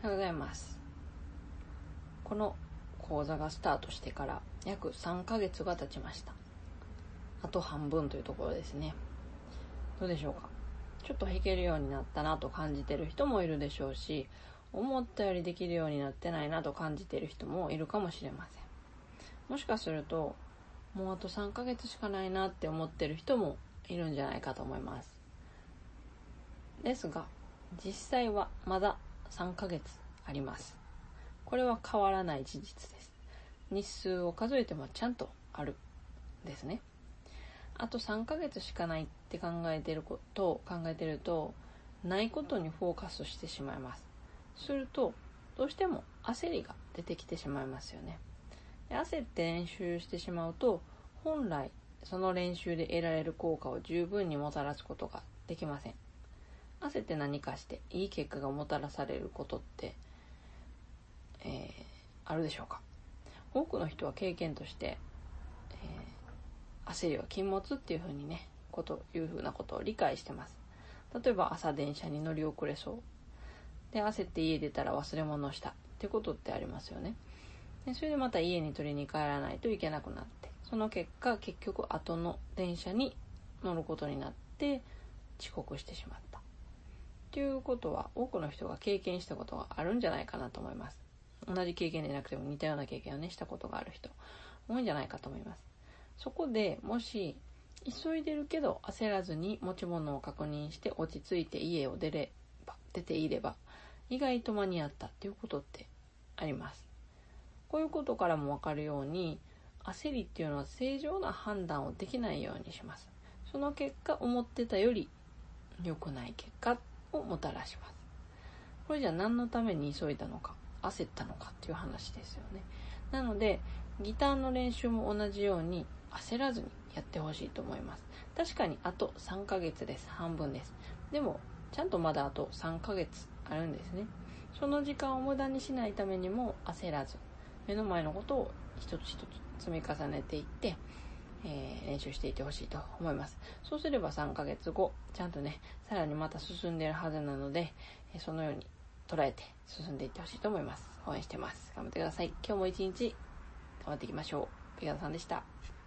おはようございます。この講座がスタートしてから約3ヶ月が経ちました。あと半分というところですね。どうでしょうか。ちょっと弾けるようになったなと感じてる人もいるでしょうし、思ったよりできるようになってないなと感じてる人もいるかもしれません。もしかするともうあと3ヶ月しかないなって思ってる人もいるんじゃないかと思います。ですが実際はまだ3ヶ月あります。これは変わらない事実です。日数を数えてもちゃんとあるですね。あと3ヶ月しかないって考えてるとないことにフォーカスしてしまいます。するとどうしても焦りが出てきてしまいますよね。で、焦って練習してしまうと本来その練習で得られる効果を十分にもたらすことができません。焦って何かしていい結果がもたらされることって、あるでしょうか。多くの人は経験として、焦りは禁物っていうふうにね、いうふうなことを理解してます。例えば朝電車に乗り遅れそうで、焦って家出たら忘れ物をしたってことってありますよね。でそれでまた家に取りに帰らないといけなくなって、その結果結局後の電車に乗ることになって遅刻してしまったということは、多くの人が経験したことがあるんじゃないかなと思います。同じ経験でなくても似たような経験をねしたことがある人多いんじゃないかと思います。そこでもし急いでるけど焦らずに持ち物を確認して落ち着いて家を出ていれば意外と間に合ったっていうことってあります。こういうことからもわかるように、焦りっていうのは正常な判断をできないようにします。その結果思ってたより良くない結果をもたらします。これじゃ何のために急いだのか焦ったのかっていう話ですよね。なのでギターの練習も同じように焦らずにやってほしいと思います。確かにあと3ヶ月です。半分です。でもちゃんとまだあと3ヶ月あるんですね。その時間を無駄にしないためにも焦らず目の前のことを一つ一つ積み重ねていって、練習していってほしいと思います。そうすれば3ヶ月後ちゃんとねさらにまた進んでいるはずなので、そのように捉えて進んでいってほしいと思います。応援してます。頑張ってください。今日も一日頑張っていきましょう。ペガさんでした。